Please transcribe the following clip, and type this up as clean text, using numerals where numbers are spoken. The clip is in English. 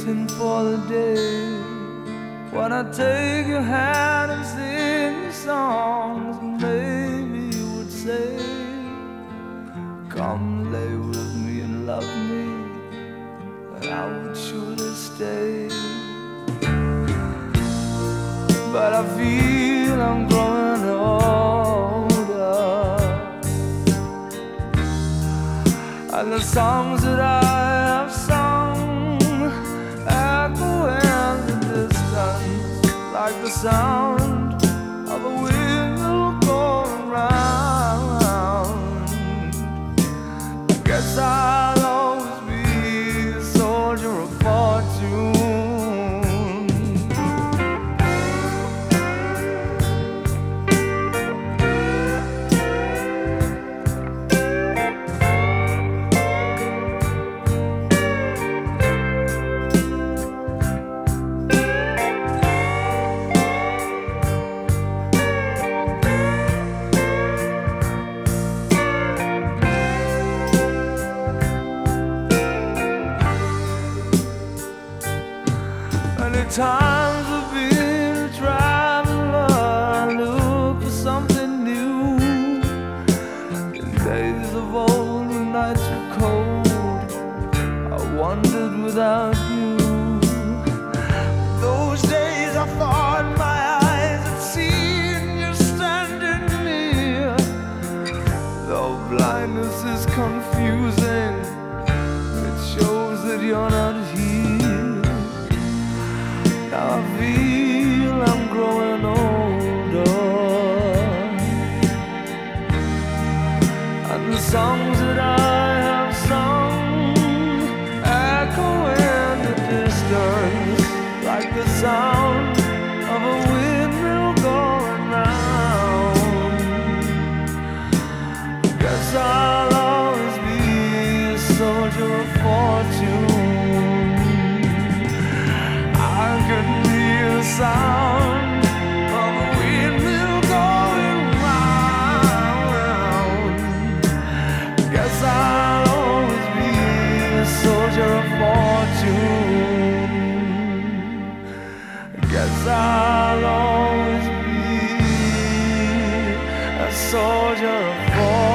waiting for the day when I take your hand and sing your songs, and maybe you would say, come lay with me and love me, and I would surely stay. But I feel I'm growing older, and the songs that I have sung echo in the distance like the sound of a wheel going round. I guess I'll always be a soldier of fortune. Many times I've been a traveler, I look for something new. In days of old, when nights were cold, I wandered without you. Those days I thought my eyes had seen you standing near. Though blindness is confusing, it shows that you're not here. Now I feel I'm growing older, and the songs that I have sung echo in the distance like the sound of a windmill going round. Guess I'll always be a soldier of fortune. I couldn't hear the sound of a windmill going round. Guess I'll always be a soldier of fortune. Guess I'll always be a soldier of fortune.